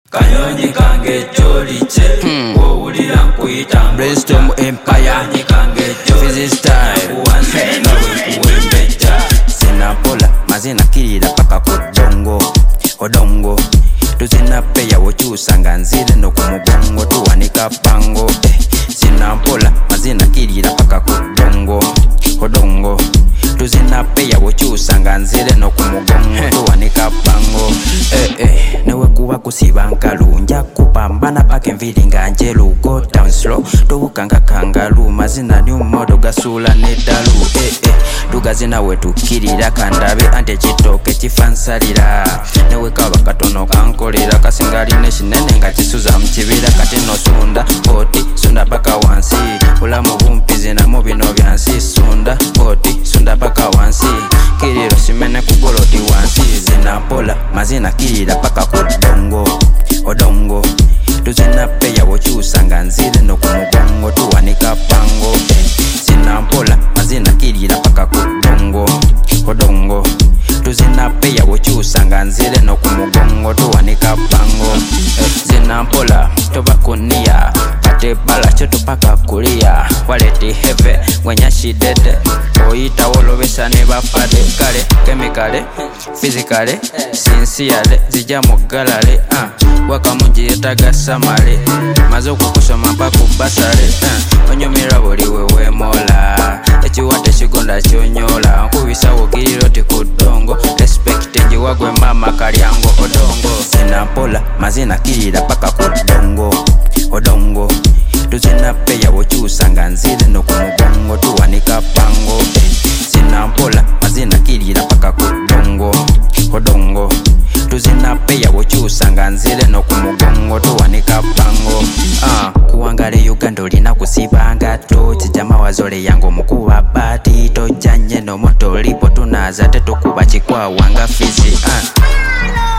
Kanyonyi kange choliche Wowulira nkuyita Brainstorm Empire Kanyonyi kange Fizzy style Uwanzenga wekuwembeja Zinapola mazina kirira paka kudongo Odongo tuzinapeya wokyusanga nzire no kumugongo tuwanika pango Zinapola mazina kirira paka kudongo Odongo tuzinapeya wokyusanga nzire no kumugongo tuwanika pango newe kuba kusiba nkalu nja kupambana paka enviri nga njeru go down slow tuwukanga kangalu mazina new modo gasula nedalu tugazina wetukirira kandabe ante ekitooke kifansalira newe kaba katono kankolera kasingalina kinene nga kisuza mu kibira kati nosunda oti sunda paka wansi bulamu bumpizi namu bino byansi sunda oti sunda paka wansi kiriro simene kugolodi wansi zinapola mazina kirira paka kudongo odongo tuzinapeya wokyusanga nzire no kumugongo tuwanika pango zinapola mazina kirira paka kudongo odongo tuzinapeya wokyusanga nzire no kumugongo tuwanika pango zinapola tobakunia patebala kyotupaka kulia waleti heve wenyashidede oyita wolobesa ne bafade kale kemikale fizikale sinsiyale zijja mu galale wakamungi yetaga samale maze okukusoma pakubasale onyumirwa buli wewemola ekiwate kigonda kyonyola nkubisawo kiriro tikudongo respect njiwagwe mama kalyango odongo zinapola mazina kirira paka kudongo odongo tuzinapeya wokyusanga nzire no kumugongo tuwanika pango zinapola mazina kirira paka kudongo odongo tuzinapeya wokyusanga nzire no kumugongo tuwanika pango kuwangale Uganda olina kusibanga to kijama wazole yango omukuba bati tojanye no moto lipo tunaza tetukuba kikwawanga Fizzy